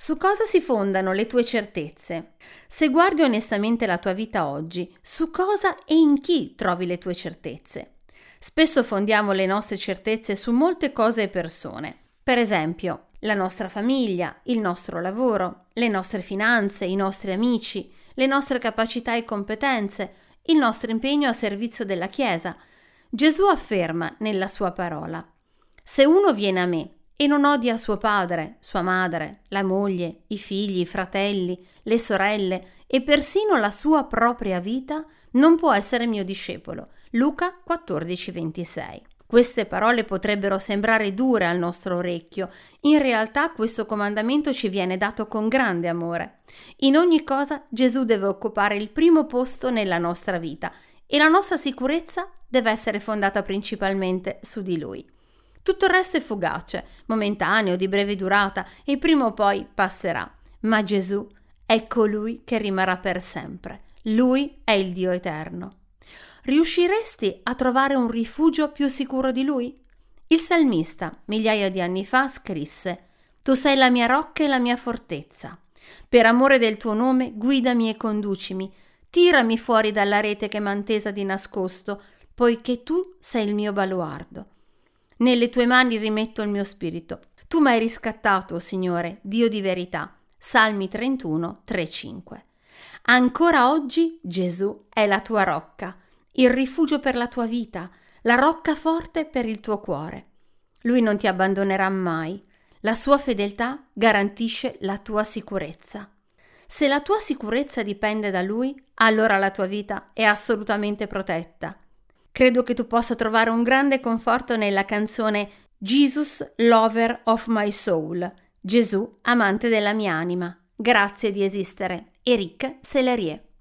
Su cosa si fondano le tue certezze? Se guardi onestamente la tua vita oggi, su cosa e in chi trovi le tue certezze? Spesso fondiamo le nostre certezze su molte cose e persone. Per esempio, la nostra famiglia, il nostro lavoro, le nostre finanze, i nostri amici, le nostre capacità e competenze, il nostro impegno a servizio della Chiesa. Gesù afferma nella sua parola: se uno viene a me e non odia suo padre, sua madre, la moglie, i figli, i fratelli, le sorelle e persino la sua propria vita, non può essere mio discepolo. Luca 14,26. Queste parole potrebbero sembrare dure al nostro orecchio. In realtà questo comandamento ci viene dato con grande amore. In ogni cosa Gesù deve occupare il primo posto nella nostra vita e la nostra sicurezza deve essere fondata principalmente su di Lui. Tutto il resto è fugace, momentaneo, di breve durata e prima o poi passerà. Ma Gesù è colui che rimarrà per sempre. Lui è il Dio eterno. Riusciresti a trovare un rifugio più sicuro di Lui? Il salmista, migliaia di anni fa, scrisse: Tu sei la mia rocca e la mia fortezza. Per amore del tuo nome, guidami e conducimi. Tirami fuori dalla rete che m'ha intesa di nascosto, poiché tu sei il mio baluardo. Nelle tue mani rimetto il mio spirito. Tu m'hai riscattato, Signore, Dio di verità. Salmi 31, 3-5. Ancora oggi Gesù è la tua rocca, il rifugio per la tua vita, la rocca forte per il tuo cuore. Lui non ti abbandonerà mai. La sua fedeltà garantisce la tua sicurezza. Se la tua sicurezza dipende da Lui, allora la tua vita è assolutamente protetta. Credo che tu possa trovare un grande conforto nella canzone Jesus, Lover of My Soul, Gesù, amante della mia anima. Grazie di esistere. Eric Sellerie.